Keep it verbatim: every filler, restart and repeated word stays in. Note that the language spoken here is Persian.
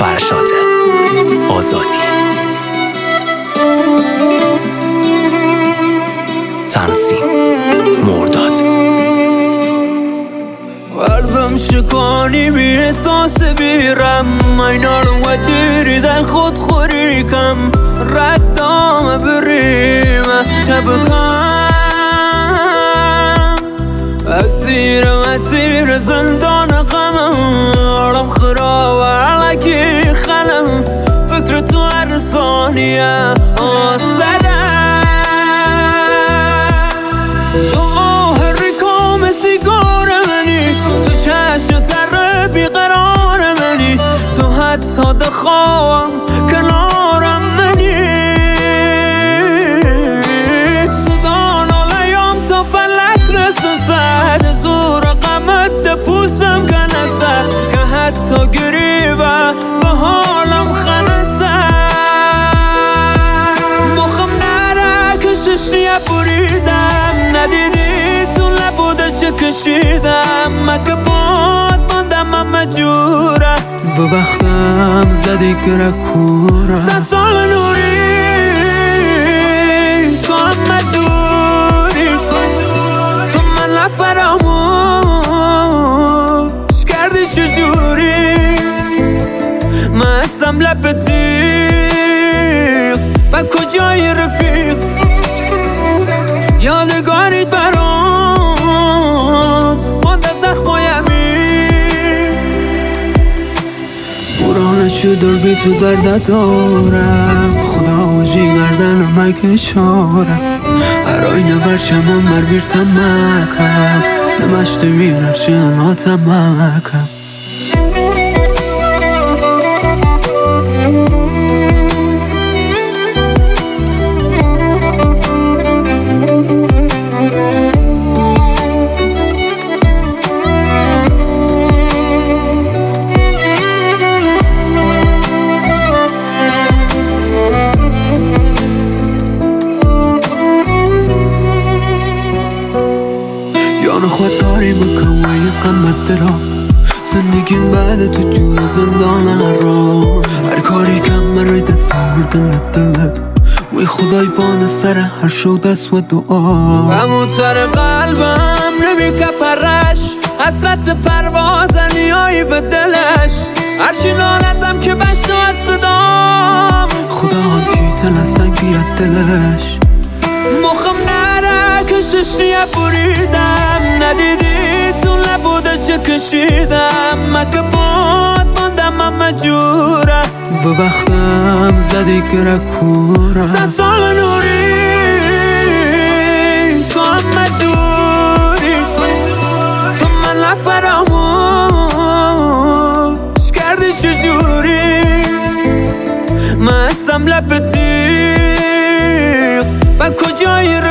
فرشاده آزادی. تنظیم مرداد. قلبم شکانی بی احساس بیرم، اینا رو و دیری در خود خوری کم، ردام بریم شبکم اسیر اسیر زندان غمم، آرام خراب علکی خلم، فکر تو هر ثانیه آسدم، تو آه ریکام سیگار منی، تو چشم تر بیقرار منی، تو حتی دخوام کنارم منی، صدا نالیام تا فلک رسه سد، زور قمت ده پوسم کنسه، که حتی گریبه به حالم خنسه، مخم نره کششنیه بریدم، ندیدی تو نبوده چه کشیدم، مکه باد ماندم هم مجوره، ببختم زدی گره کوره، سه سال نوری تو هم مدوری، تو من فراموش کردی چجوری، من هستم لب تیغ و کجای رفیق، یادگاریت برام مانده زخمای امیر، قرآن شدر بی تو درد دارم، خدا وجی گردن مکشارم، هرای نبرچم مر بیرتم مکم، نمشت ویرش ناتم مکم. یان خودکاری بکن و یه قمت درام، زندگیم بعد تو جور زندان را، هر کاری کم من روی دست آوردن دلت، وی خدای بان سر هر شو دست و دعا، همونتر قلبم نمی کپرش، حسرت پرواز نیایی به دلش، هرچی نالزم که بشنو از صدام، خدا هم چی تلسنگ بیاد دلش، مخم نره کششنیه بریدم، ندیدی تو نبوده چه کشیدم، مکه باد ماندم هم مجوره، ببختم زدی گره کوره، سه سال نوری تو هم مدوری، تو من فراموش کردی چجوری، من هستم لب تیغ و کجای